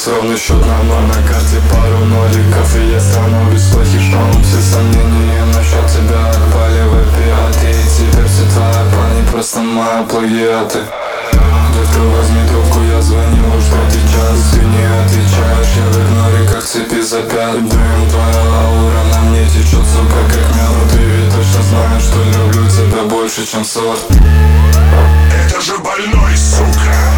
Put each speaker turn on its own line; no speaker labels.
ровный счет на ноль, на карте пару ноликов, и я стану без плохих штамп. Все сомнения насчет тебя отпали в опиаты, и теперь все твои парни просто мои плагиаты. Детка, возьми трубку, я звоню уж третий час. Ты не отвечаешь, я в игноре, как цепи за пят. Блин, твоя аура на мне течет, сука, как мяу. Ты ведь точно знаешь, что люблю тебя больше, чем сорт.
Это же больной, сука.